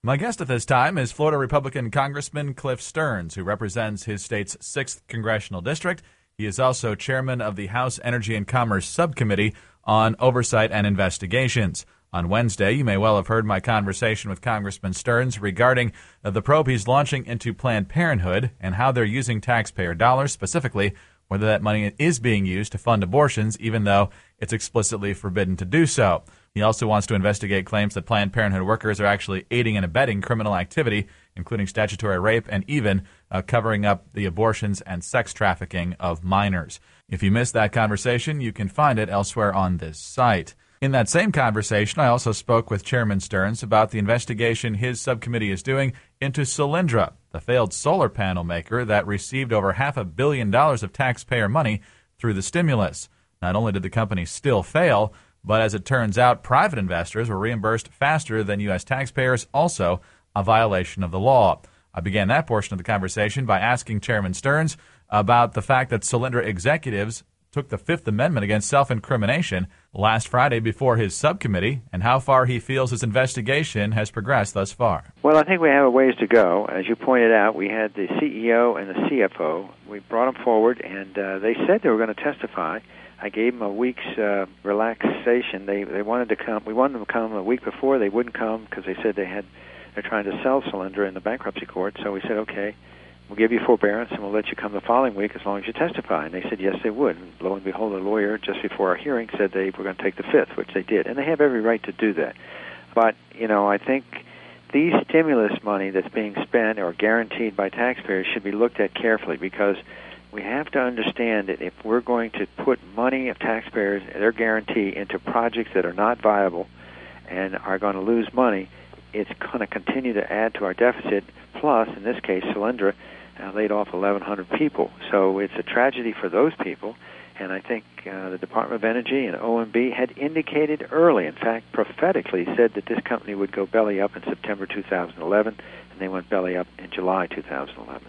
My guest at this time is Florida Republican Congressman Cliff Stearns, who represents his state's 6th Congressional District. He is also chairman of the House Energy and Commerce Subcommittee on Oversight and Investigations. On Wednesday, you may well have heard my conversation with Congressman Stearns regarding the probe he's launching into Planned Parenthood and how they're using taxpayer dollars, specifically whether that money is being used to fund abortions, even though it's explicitly forbidden to do so. He also wants to investigate claims that Planned Parenthood workers are actually aiding and abetting criminal activity, including statutory rape and even covering up the abortions and sex trafficking of minors. If you missed that conversation, you can find it elsewhere on this site. In that same conversation, I also spoke with Chairman Stearns about the investigation his subcommittee is doing into Solyndra, the failed solar panel maker that received over $500 million of taxpayer money through the stimulus. Not only did the company still fail, but as it turns out, private investors were reimbursed faster than U.S. taxpayers, also a violation of the law. I began that portion of the conversation by asking Chairman Stearns about the fact that Solyndra executives took the Fifth Amendment against self-incrimination last Friday before his subcommittee, and how far he feels his investigation has progressed thus far. Well, I think we have a ways to go. As you pointed out, we had the CEO and the CFO. We brought them forward, and they said they were going to testify. I gave them a week's relaxation. They wanted to come. We wanted them to come a week before. They wouldn't come because they said they're trying to sell Solyndra in the bankruptcy court. So we said, okay, we'll give you forbearance and we'll let you come the following week as long as you testify. And they said yes, they would. And lo and behold, the lawyer just before our hearing said they were going to take the fifth, which they did. And they have every right to do that. But, I think these stimulus money that's being spent or guaranteed by taxpayers should be looked at carefully, because we have to understand that if we're going to put money of taxpayers, their guarantee, into projects that are not viable and are going to lose money, it's going to continue to add to our deficit. Plus, in this case, Solyndra laid off 1,100 people. So it's a tragedy for those people. And I think the Department of Energy and OMB had indicated early, in fact, prophetically said that this company would go belly up in September 2011, and they went belly up in July 2011.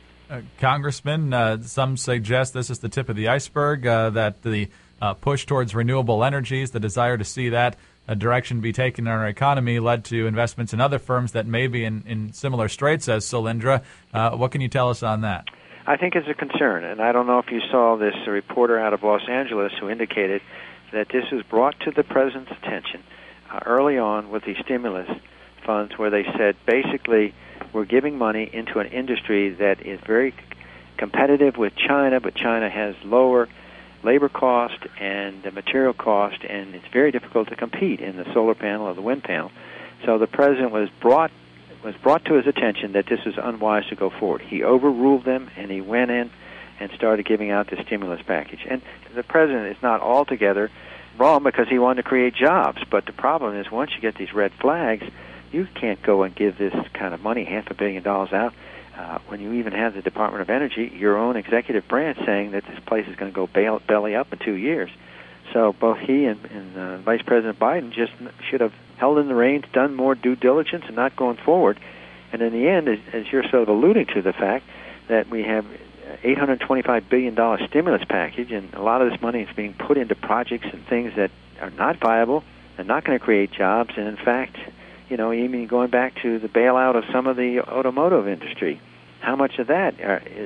Congressman, some suggest this is the tip of the iceberg, that the push towards renewable energies, the desire to see that direction be taken in our economy, led to investments in other firms that may be in similar straits as Solyndra. What can you tell us on that? I think it's a concern, and I don't know if you saw this reporter out of Los Angeles who indicated that this was brought to the president's attention early on with the stimulus funds, where they said basically we're giving money into an industry that is very competitive with China, but China has lower labor cost and material cost, and it's very difficult to compete in the solar panel or the wind panel. So the president was brought to his attention that this was unwise to go forward. He overruled them, and he went in and started giving out the stimulus package. And the president is not altogether wrong, because he wanted to create jobs. But the problem is, once you get these red flags, you can't go and give this kind of money, $500 million out, when you even have the Department of Energy, your own executive branch, saying that this place is going to go belly up in 2 years. So both he and Vice President Biden just should have held in the reins, done more due diligence, and not going forward. And in the end, as you're sort of alluding to, the fact that we have $825 billion stimulus package, and a lot of this money is being put into projects and things that are not viable, and not going to create jobs, and in fact, even going back to the bailout of some of the automotive industry, how much of that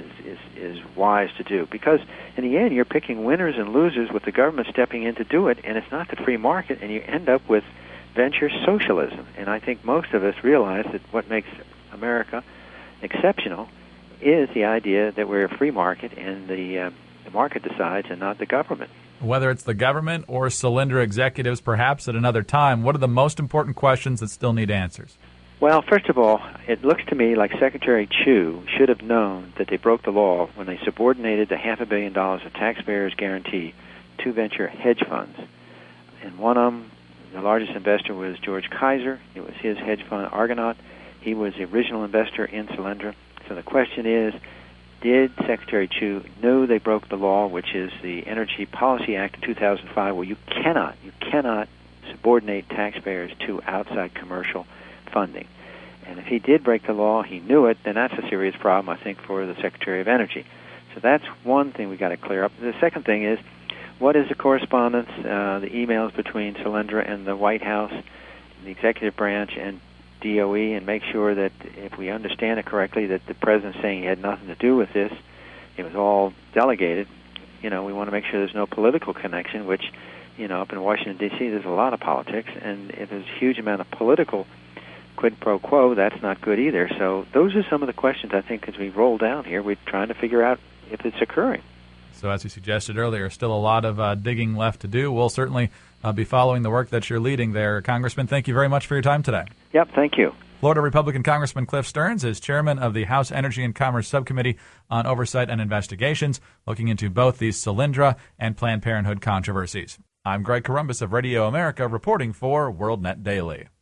is wise to do? Because in the end, you're picking winners and losers with the government stepping in to do it, and it's not the free market, and you end up with venture socialism. And I think most of us realize that what makes America exceptional is the idea that we're a free market, and the market decides and not the government. Whether it's the government or Solyndra executives perhaps at another time, what are the most important questions that still need answers? Well, first of all, it looks to me like Secretary Chu should have known that they broke the law when they subordinated the $500 million of taxpayers' guarantee to venture hedge funds. And one of them, the largest investor, was George Kaiser. It was his hedge fund, Argonaut. He was the original investor in Solyndra. So the question is, did Secretary Chu know they broke the law, which is the Energy Policy Act of 2005, where you cannot subordinate taxpayers to outside commercial funding? And if he did break the law, he knew it, then that's a serious problem, I think, for the Secretary of Energy. So that's one thing we got to clear up. The second thing is, what is the correspondence, the emails between Solyndra and the White House, and the executive branch, and DOE and make sure that if we understand it correctly, that the president's saying he had nothing to do with this, it was all delegated. We want to make sure there's no political connection, which, up in Washington, D.C., there's a lot of politics, and if there's a huge amount of political quid pro quo, that's not good either. So those are some of the questions, I think, as we roll down here, we're trying to figure out if it's occurring. So as you suggested earlier, still a lot of digging left to do. We'll certainly be following the work that you're leading there. Congressman, thank you very much for your time today. Yep, thank you. Florida Republican Congressman Cliff Stearns is chairman of the House Energy and Commerce Subcommittee on Oversight and Investigations, looking into both the Solyndra and Planned Parenthood controversies. I'm Greg Corombos of Radio America, reporting for WorldNet Daily.